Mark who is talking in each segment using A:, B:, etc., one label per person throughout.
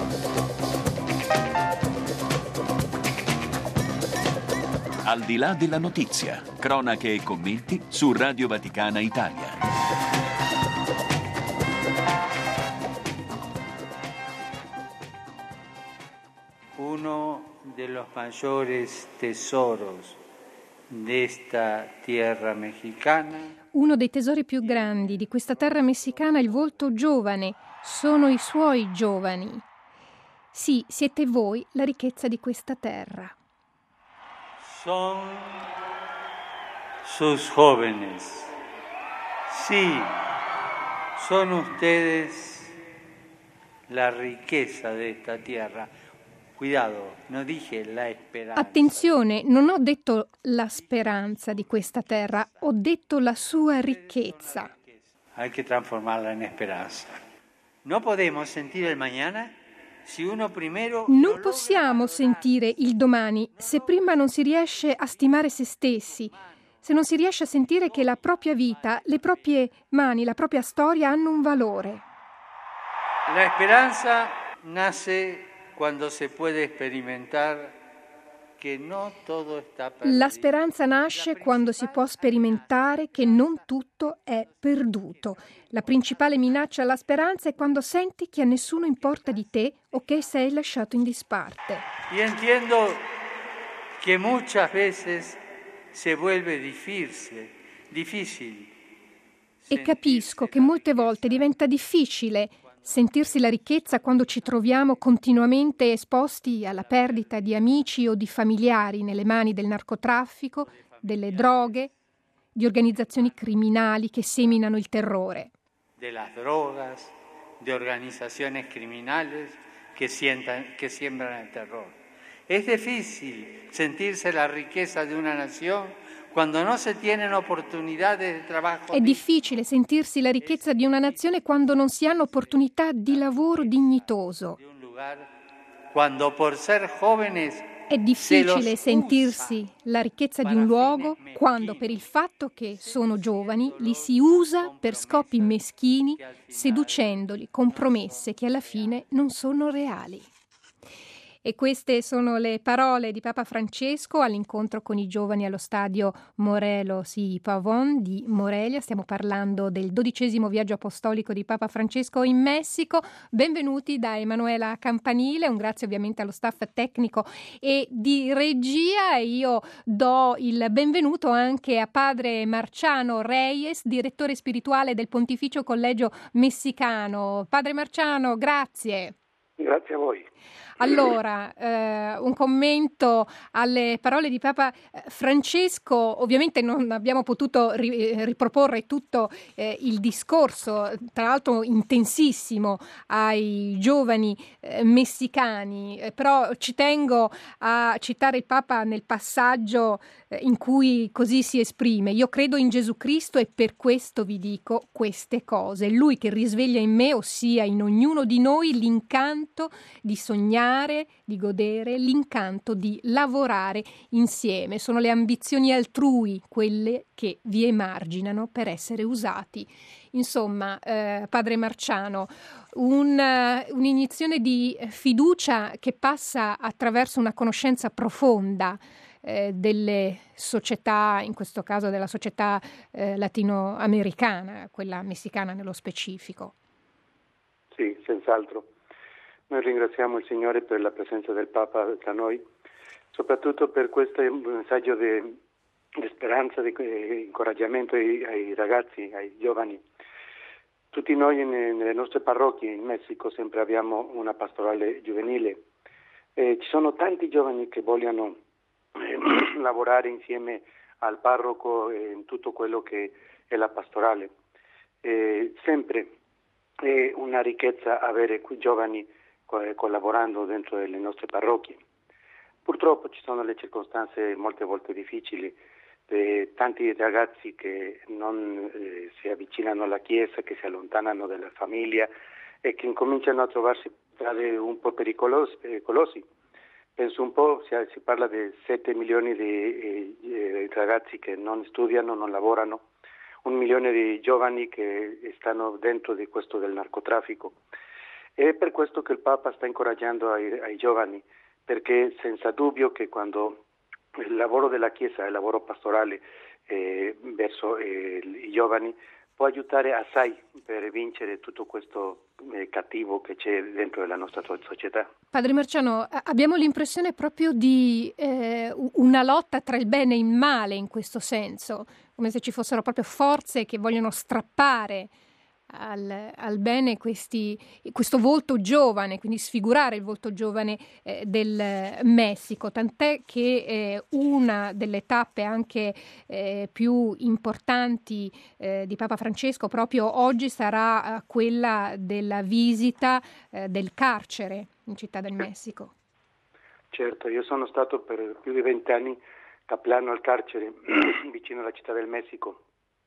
A: Al di là della notizia, cronache e commenti su Radio Vaticana Italia.
B: Uno de los mayores tesoros de esta tierra mexicana.
C: Uno dei tesori più grandi di questa terra messicana è il volto giovane, sono i suoi giovani. Sì, siete voi la ricchezza di questa terra.
B: Son sus jóvenes. Sí, son ustedes la riqueza de esta tierra. Cuidado, no dije la esperanza.
C: Attenzione, non ho detto la speranza di questa terra, ho detto la sua ricchezza.
B: Hay que transformarla en esperanza. No podemos sentir el mañana si uno primero
C: Non possiamo sentire il domani se prima non si riesce a stimare se stessi, se non si riesce a sentire che la propria vita, le proprie mani, la propria storia hanno un valore.
B: La esperanza nace quando se puede experimentar che no todo está perdido.
C: La speranza nasce quando si può sperimentare che non tutto è perduto. La principale minaccia alla speranza è quando senti che a nessuno importa di te o che sei lasciato in disparte.
B: Y entiendo que muchas veces se vuelve difícil.
C: E capisco che molte volte diventa difficile sentirsi la ricchezza quando ci troviamo continuamente esposti alla perdita di amici o di familiari nelle mani del narcotraffico, delle droghe, di organizzazioni criminali che seminano il terrore.
B: De las drogas, de organizaciones criminales que siembran el terror. Es difícil sentirse la riqueza de una nación quando non si tienen opportunità di lavoro.
C: È difficile sentirsi la ricchezza di una nazione quando non si hanno opportunità di lavoro dignitoso.
B: Quando per ser jóvenes
C: è difficile sentirsi la ricchezza di un luogo quando per il fatto che sono giovani li si usa per scopi meschini, seducendoli con promesse che alla fine non sono reali. E queste sono le parole di Papa Francesco all'incontro con i giovani allo stadio Morelos y Pavón di Morelia. Stiamo parlando del 12° viaggio apostolico di Papa Francesco in Messico. Benvenuti da Emanuela Campanile, un grazie ovviamente allo staff tecnico e di regia. Io do il benvenuto anche a padre Marciano Reyes, direttore spirituale del Pontificio Collegio Messicano. Padre Marciano, grazie.
D: Grazie a voi.
C: Allora, un commento alle parole di Papa Francesco. Ovviamente non abbiamo potuto riproporre tutto il discorso, tra l'altro intensissimo, ai giovani messicani, però ci tengo a citare il Papa nel passaggio in cui così si esprime: io credo in Gesù Cristo e per questo vi dico queste cose. Lui che risveglia in me, ossia in ognuno di noi, l'incanto di sognare, di godere, l'incanto di lavorare insieme. Sono le ambizioni altrui quelle che vi emarginano per essere usati. Insomma, padre Marciano, un'iniezione di fiducia che passa attraverso una conoscenza profonda delle società, in questo caso della società latinoamericana, quella messicana nello specifico.
D: Sì, senz'altro. Noi ringraziamo il Signore per la presenza del Papa tra noi, soprattutto per questo messaggio di speranza, di incoraggiamento ai ragazzi, ai giovani. Tutti noi nelle nostre parrocchie in Messico sempre abbiamo una pastorale giovanile. Ci sono tanti giovani che vogliono lavorare insieme al parroco in tutto quello che è la pastorale. Sempre è una ricchezza avere qui giovani collaborando dentro le nostre parrocchie. Purtroppo ci sono le circostanze molte volte difficili, tanti ragazzi che non si avvicinano alla Chiesa, che si allontanano dalla famiglia e che incominciano a trovarsi strade un po' pericolosi. Penso un po', si parla di 7 milioni di ragazzi che non studiano, non lavorano, 1 milione di giovani che stanno dentro di questo del narcotraffico. È per questo che il Papa sta incoraggiando ai giovani, perché senza dubbio che quando il lavoro della Chiesa, il lavoro pastorale verso i giovani, può aiutare assai per vincere tutto questo cattivo che c'è dentro della nostra società.
C: Padre Marciano, abbiamo l'impressione proprio di una lotta tra il bene e il male in questo senso, come se ci fossero proprio forze che vogliono strappare al bene questo volto giovane, quindi sfigurare il volto giovane del Messico, tant'è che una delle tappe anche più importanti di Papa Francesco proprio oggi sarà quella della visita del carcere in Città del Messico.
D: Certo, io sono stato per più di 20 anni cappellano al carcere vicino alla Città del Messico.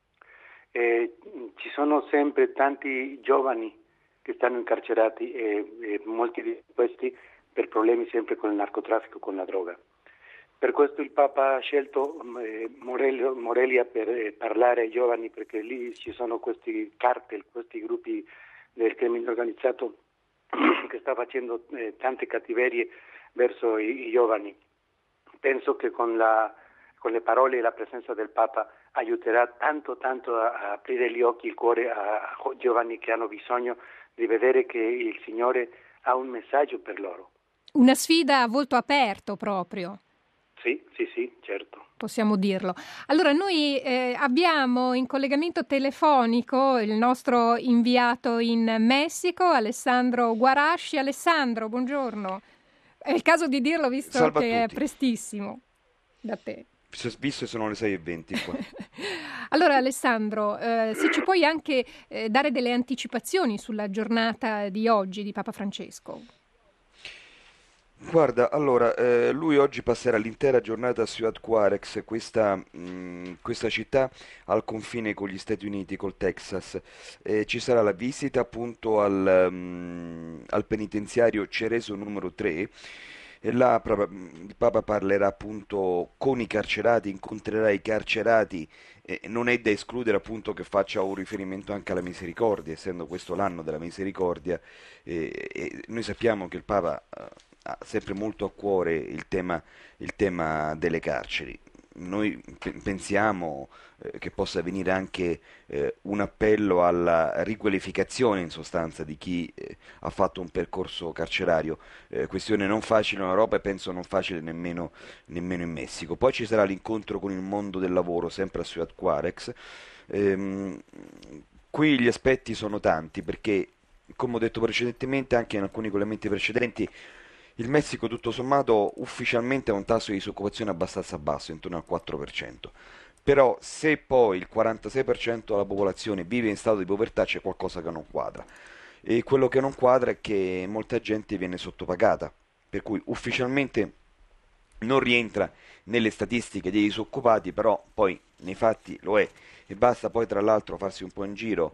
D: Ci sono sempre tanti giovani che stanno incarcerati e molti di questi per problemi sempre con il narcotraffico, con la droga. Per questo il Papa ha scelto Morelia per parlare ai giovani, perché lì ci sono questi cartel, questi gruppi del crimine organizzato che sta facendo tante cattiverie verso i giovani. Penso che con le parole e la presenza del Papa aiuterà tanto a aprire gli occhi, il cuore a giovani che hanno bisogno di vedere che il Signore ha un messaggio per loro.
C: Una sfida a volto aperto proprio.
D: Sì, certo.
C: Possiamo dirlo. Allora, noi abbiamo in collegamento telefonico il nostro inviato in Messico, Alessandro Guarasci. Alessandro, buongiorno. È il caso di dirlo visto
E: Salve
C: che
E: a
C: è
E: tutti.
C: prestissimo da te.
E: Visto che sono le 6:20 qua.
C: Allora Alessandro, se ci puoi anche dare delle anticipazioni sulla giornata di oggi di Papa Francesco.
E: Guarda, allora, lui oggi passerà l'intera giornata a Ciudad Juárez, questa città al confine con gli Stati Uniti, col Texas. Ci sarà la visita appunto al penitenziario Cereso numero 3. E là il Papa parlerà appunto con i carcerati, incontrerà i carcerati. Non è da escludere appunto che faccia un riferimento anche alla misericordia, essendo questo l'anno della misericordia. E noi sappiamo che il Papa ha sempre molto a cuore il tema delle carceri. Noi pensiamo che possa venire anche un appello alla riqualificazione in sostanza di chi ha fatto un percorso carcerario, questione non facile in Europa e penso non facile nemmeno in Messico. Poi ci sarà l'incontro con il mondo del lavoro, sempre a Ciudad Juárez. Qui gli aspetti sono tanti perché, come ho detto precedentemente, anche in alcuni collegamenti precedenti, il Messico tutto sommato ufficialmente ha un tasso di disoccupazione abbastanza basso, intorno al 4%. Però se poi il 46% della popolazione vive in stato di povertà c'è qualcosa che non quadra. E quello che non quadra è che molta gente viene sottopagata, per cui ufficialmente non rientra nelle statistiche dei disoccupati, però poi nei fatti lo è. E basta poi tra l'altro farsi un po' in giro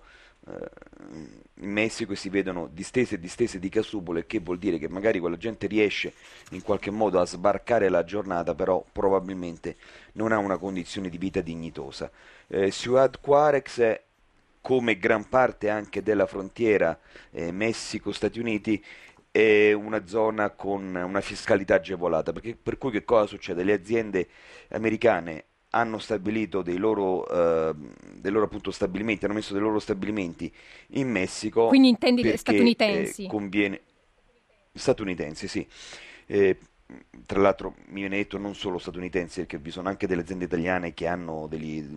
E: in Messico e si vedono distese e distese di casupole, che vuol dire che magari quella gente riesce in qualche modo a sbarcare la giornata, però probabilmente non ha una condizione di vita dignitosa. Ciudad Juárez è, come gran parte anche della frontiera Messico-Stati Uniti, è una zona con una fiscalità agevolata, perché, per cui che cosa succede? Le aziende americane hanno stabilito dei loro appunto stabilimenti, hanno messo dei loro stabilimenti in Messico.
C: Quindi intendi
E: perché
C: statunitensi?
E: Conviene statunitensi, sì. Tra l'altro mi viene detto non solo statunitensi, perché vi sono anche delle aziende italiane che hanno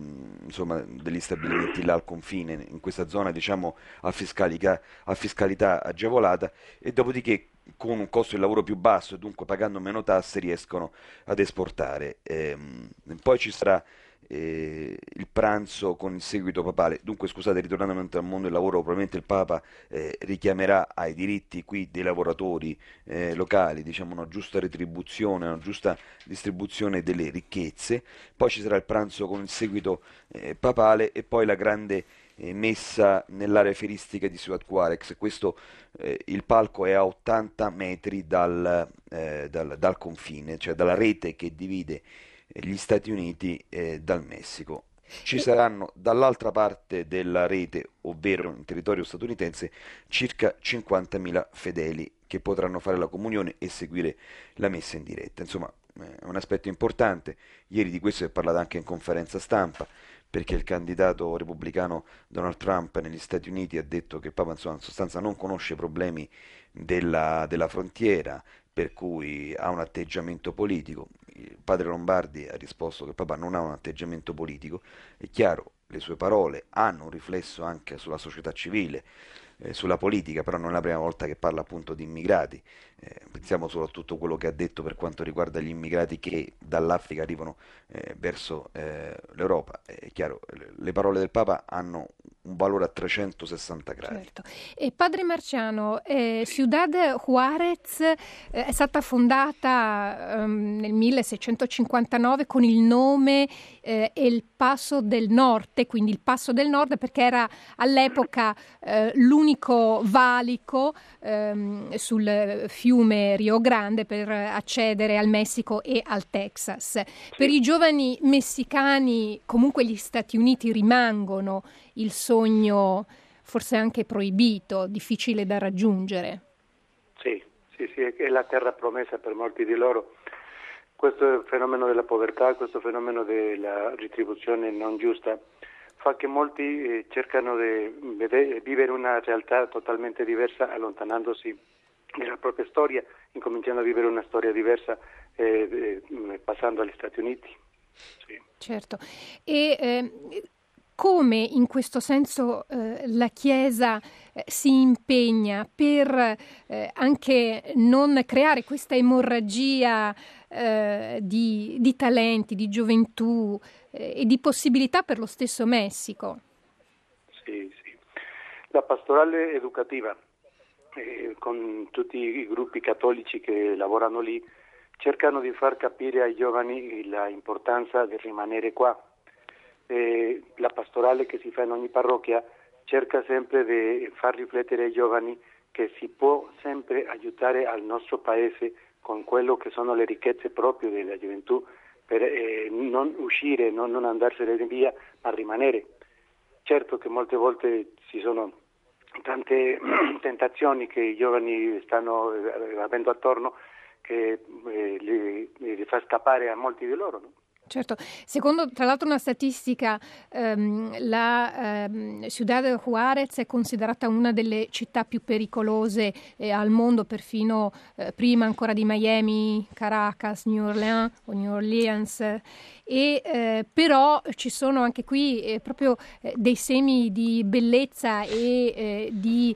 E: degli stabilimenti là al confine, in questa zona diciamo a fiscalità agevolata, e dopodiché con un costo di lavoro più basso e dunque pagando meno tasse riescono ad esportare. Poi ci sarà il pranzo con il seguito papale. Dunque, scusate, ritornando al mondo del lavoro, probabilmente il Papa richiamerà ai diritti qui dei lavoratori locali, diciamo una giusta retribuzione, una giusta distribuzione delle ricchezze. Poi ci sarà il pranzo con il seguito papale e poi la grande messa nell'area feristica di Ciudad Juárez. Questo il palco è a 80 metri dal confine, cioè dalla rete che divide gli Stati Uniti dal Messico. ci saranno dall'altra parte della rete, ovvero in territorio statunitense, circa 50.000 fedeli che potranno fare la comunione e seguire la messa in diretta. Insomma, è un aspetto importante. Ieri di questo si è parlato anche in conferenza stampa, perché il candidato repubblicano Donald Trump negli Stati Uniti ha detto che il Papa, insomma, in sostanza non conosce i problemi della frontiera, per cui ha un atteggiamento politico. Il padre Lombardi ha risposto che il Papa non ha un atteggiamento politico. È chiaro, le sue parole hanno un riflesso anche sulla società civile, sulla politica, però non è la prima volta che parla appunto di immigrati. Pensiamo soprattutto a quello che ha detto per quanto riguarda gli immigrati che dall'Africa arrivano verso l'Europa. È chiaro, le parole del Papa hanno un valore a 360 gradi.
C: Certo. E padre Marciano, Ciudad Juárez è stata fondata nel 1659 con il nome El Paso del Norte, quindi il Passo del Nord, perché era all'epoca l'unico valico sul fiume Rio Grande per accedere al Messico e al Texas. Per i giovani messicani comunque gli Stati Uniti rimangono il sogno forse anche proibito, difficile da raggiungere.
D: Sì, è la terra promessa per molti di loro. Questo fenomeno della povertà, questo fenomeno della ritribuzione non giusta fa che molti cercano di vivere una realtà totalmente diversa, allontanandosi dalla propria storia, incominciando a vivere una storia diversa, passando agli Stati Uniti. Sì.
C: Certo. E come in questo senso la Chiesa si impegna per anche non creare questa emorragia di talenti, di gioventù e di possibilità per lo stesso Messico?
D: Sì. La pastorale educativa, con tutti i gruppi cattolici che lavorano lì, cercano di far capire ai giovani la importanza di rimanere qua. La pastorale che si fa in ogni parrocchia cerca sempre di far riflettere ai giovani che si può sempre aiutare al nostro paese con quello che sono le ricchezze proprie della gioventù, per non uscire, non andarsene via, ma rimanere. Certo che molte volte ci sono tante tentazioni che i giovani stanno avendo attorno, che li fa scappare a molti di loro, no?
C: Certo, secondo tra l'altro una statistica, la Ciudad Juárez è considerata una delle città più pericolose al mondo, perfino prima ancora di Miami, Caracas, New Orleans, e però ci sono anche qui proprio dei semi di bellezza e di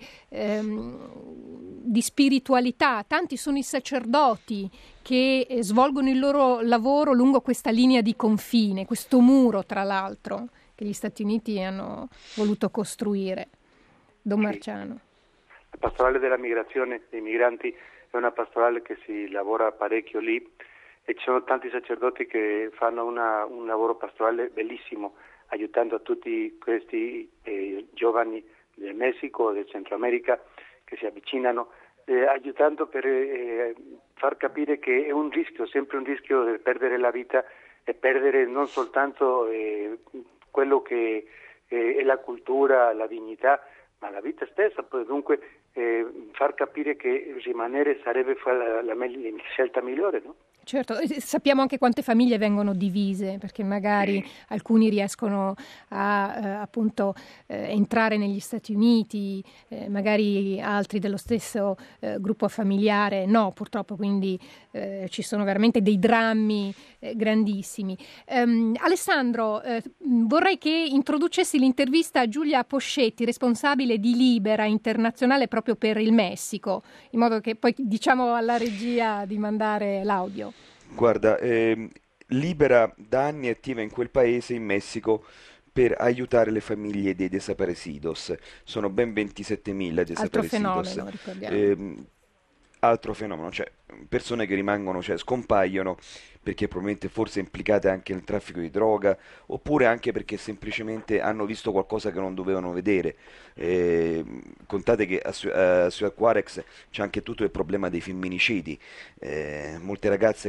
C: spiritualità. Tanti sono i sacerdoti che svolgono il loro lavoro lungo questa linea di confine, questo muro tra l'altro che gli Stati Uniti hanno voluto costruire. Don Marciano.
D: La pastorale della migrazione dei migranti è una pastorale che si lavora parecchio lì e ci sono tanti sacerdoti che fanno un lavoro pastorale bellissimo, aiutando a tutti questi giovani del Messico, del Centro America che si avvicinano, aiutando per far capire che è un rischio, sempre un rischio di perdere la vita e perdere non soltanto quello che è la cultura, la dignità, ma la vita stessa. Poi dunque far capire che rimanere sarebbe la scelta migliore, no?
C: Certo, sappiamo anche quante famiglie vengono divise, perché magari alcuni riescono a appunto entrare negli Stati Uniti, magari altri dello stesso gruppo familiare no, purtroppo, quindi ci sono veramente dei drammi grandissimi. Alessandro, vorrei che introducessi l'intervista a Giulia Poscetti, responsabile di Libera Internazionale proprio per il Messico, in modo che poi diciamo alla regia di mandare l'audio.
E: Guarda, Libera da anni è attiva in quel paese, in Messico, per aiutare le famiglie dei desaparecidos. Sono ben 27.000 desaparecidos.
C: Altro fenomeno, ricordiamo.
E: Altro fenomeno, cioè persone che rimangono, cioè scompaiono perché probabilmente forse implicate anche nel traffico di droga, oppure anche perché semplicemente hanno visto qualcosa che non dovevano vedere. Contate che a Ciudad Juárez c'è anche tutto il problema dei femminicidi, molte ragazze che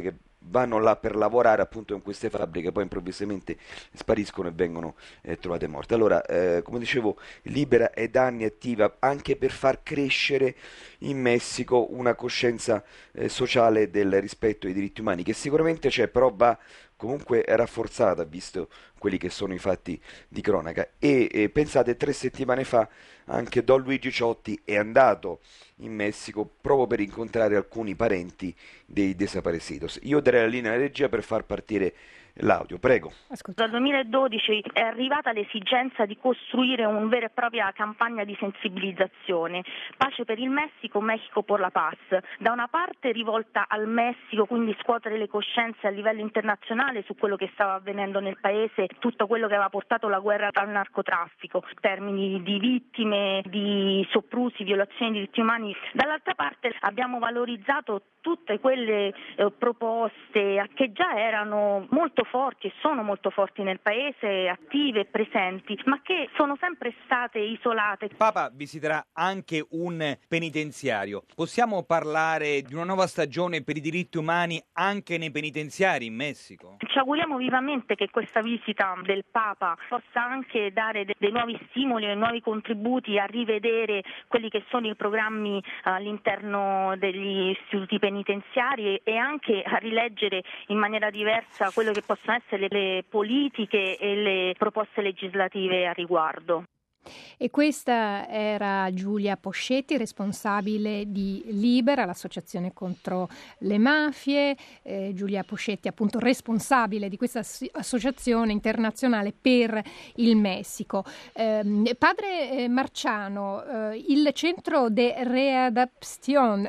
E: vanno là per lavorare appunto in queste fabbriche, poi improvvisamente spariscono e vengono trovate morte. Allora, come dicevo, Libera è da anni attiva anche per far crescere in Messico una coscienza sociale del rispetto ai diritti umani, che sicuramente c'è, però va comunque rafforzata, visto quelli che sono i fatti di cronaca. E pensate, 3 settimane fa anche Don Luigi Ciotti è andato in Messico proprio per incontrare alcuni parenti dei desaparecidos. Io darei la linea alla regia per far partire l'audio, prego.
F: Dal 2012 è arrivata l'esigenza di costruire una vera e propria campagna di sensibilizzazione. Pace per il Messico, Mexico por la Paz. Da una parte rivolta al Messico, quindi scuotere le coscienze a livello internazionale su quello che stava avvenendo nel paese, tutto quello che aveva portato la guerra al narcotraffico, in termini di vittime, di soprusi, violazioni di diritti umani. Dall'altra parte abbiamo valorizzato tutte quelle proposte che già erano molto forti e sono molto forti nel paese, attive e presenti, ma che sono sempre state isolate.
G: Il Papa visiterà anche un penitenziario. Possiamo parlare di una nuova stagione per i diritti umani anche nei penitenziari in Messico?
F: Ci auguriamo vivamente che questa visita del Papa possa anche dare dei nuovi stimoli e nuovi contributi a rivedere quelli che sono i programmi all'interno degli istituti penitenziari e anche a rileggere in maniera diversa quello che possono essere le politiche e le proposte legislative a riguardo.
C: E questa era Giulia Poscetti, responsabile di Libera, l'associazione contro le mafie. Giulia Poscetti, appunto, responsabile di questa associazione internazionale per il Messico. Padre Marciano, il centro de readaptación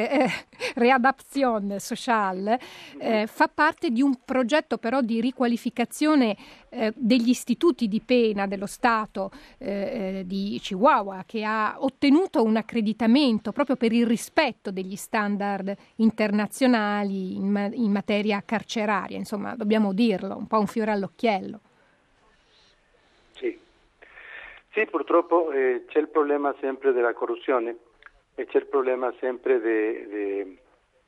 C: social fa parte di un progetto però di riqualificazione degli istituti di pena dello Stato di Chihuahua, che ha ottenuto un accreditamento proprio per il rispetto degli standard internazionali in materia carceraria. Insomma, dobbiamo dirlo, un po' un fiore all'occhiello.
D: Sì, purtroppo c'è il problema sempre della corruzione e c'è il problema sempre delle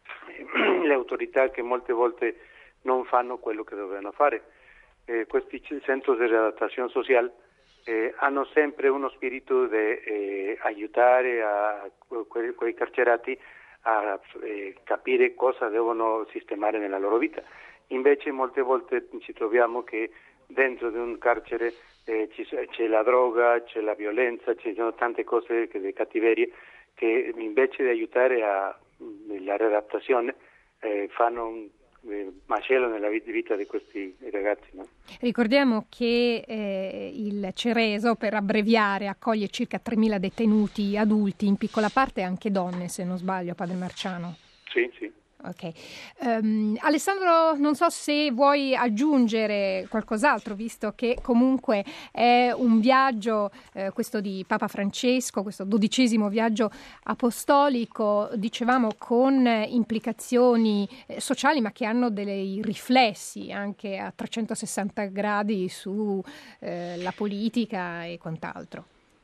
D: autorità che molte volte non fanno quello che dovevano fare. Questi centri di riadattazione sociale hanno sempre uno spirito di aiutare quei carcerati a capire cosa devono sistemare nella loro vita. Invece molte volte ci troviamo che dentro di un carcere c'è la droga, c'è la violenza, ci sono tante cose di cattiverie che invece di aiutare la riadattazione fanno un macello nella vita di questi ragazzi, no?
C: Ricordiamo che il Cereso, per abbreviare, accoglie circa 3.000 detenuti adulti, in piccola parte anche donne, se non sbaglio, Padre Marciano.
D: Sì.
C: Ok. Alessandro, non so se vuoi aggiungere qualcos'altro, visto che comunque è un viaggio, questo di Papa Francesco, questo 12° viaggio apostolico, dicevamo con implicazioni sociali, ma che hanno dei riflessi anche a 360 gradi su la politica e quant'altro.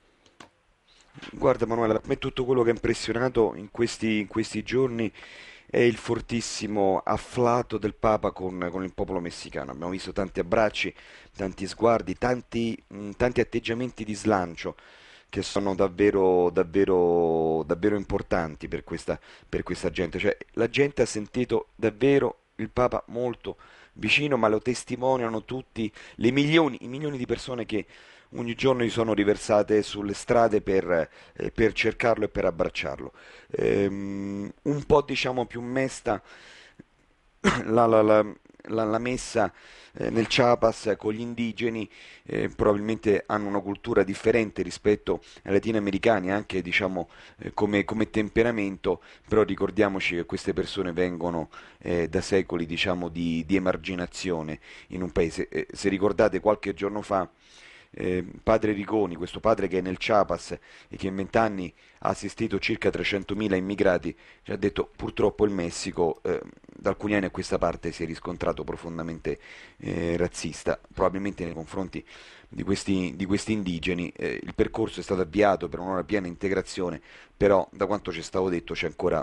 E: Guarda Manuela, a me tutto quello che ha impressionato in questi giorni è il fortissimo afflato del Papa con il popolo messicano. Abbiamo visto tanti abbracci, tanti sguardi, tanti atteggiamenti di slancio che sono davvero importanti per questa gente. Cioè, la gente ha sentito davvero il Papa molto vicino, ma lo testimoniano tutti i milioni di persone che ogni giorno gli sono riversate sulle strade per cercarlo e per abbracciarlo. Un po' diciamo più mesta la messa nel Chiapas con gli indigeni, probabilmente hanno una cultura differente rispetto ai latinoamericani, anche diciamo come temperamento, però ricordiamoci che queste persone vengono da secoli diciamo di emarginazione in un paese. Se ricordate, qualche giorno fa padre Rigoni, questo padre che è nel Chiapas e che in 20 anni ha assistito circa 300.000 immigrati, ci ha detto purtroppo il Messico da alcuni anni a questa parte si è riscontrato profondamente razzista, probabilmente nei confronti di questi indigeni. Il percorso è stato avviato per una piena integrazione, però da quanto ci è stato detto c'è ancora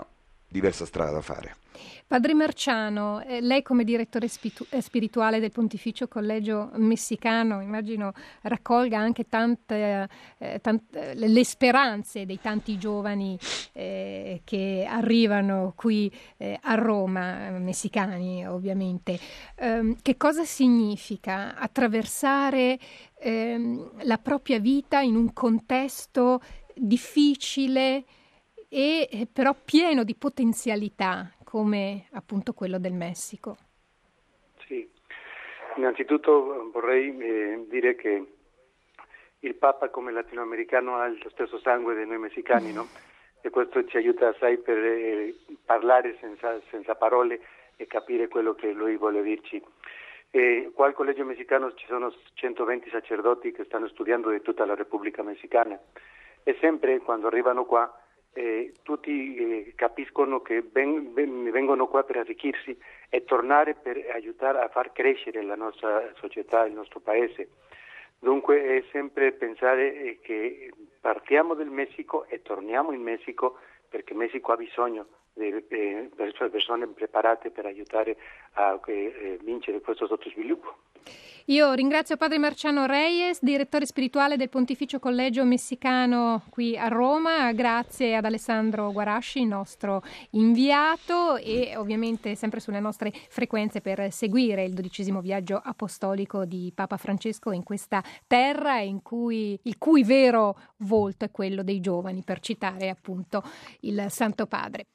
E: diversa strada da fare.
C: Padre Marciano, lei come direttore spirituale del Pontificio Collegio Messicano, immagino raccolga anche tante le speranze dei tanti giovani che arrivano qui a Roma, messicani ovviamente. Che cosa significa attraversare la propria vita in un contesto difficile e però pieno di potenzialità, come appunto quello del Messico?
D: Sì, innanzitutto vorrei dire che il Papa come latinoamericano ha lo stesso sangue di noi messicani, no? E questo ci aiuta assai per parlare senza parole e capire quello che lui vuole dirci. Qua al Collegio Messicano ci sono 120 sacerdoti che stanno studiando di tutta la Repubblica Messicana e sempre quando arrivano qua tutti capiscono che vengono qua per arricchirsi e tornare per aiutare a far crescere la nostra società, il nostro paese. Dunque è sempre pensare che partiamo del Messico e torniamo in Messico perché il Messico ha bisogno di persone preparate per aiutare a vincere questo sottosviluppo.
C: Io ringrazio Padre Marciano Reyes, direttore spirituale del Pontificio Collegio Messicano qui a Roma, grazie ad Alessandro Guarasci, nostro inviato, e ovviamente sempre sulle nostre frequenze per seguire il 12° viaggio apostolico di Papa Francesco in questa terra il cui vero volto è quello dei giovani, per citare appunto il Santo Padre.